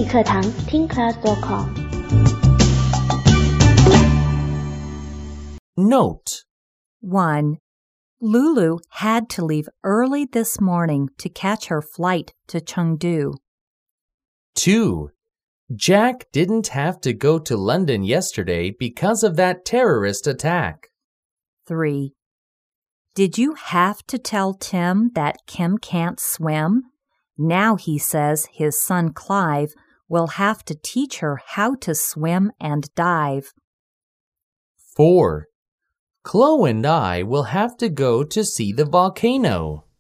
语课堂听 class.com。 Note 1. Lulu had to leave early this morning to catch her flight to Chengdu. 2. Jack didn't have to go to London yesterday because of that terrorist attack. 3. Did you have to tell Tim that Kim can't swim? Now he says his son Clive will have to teach her how to swim and dive. 4. Chloe and I will have to go to see the volcano.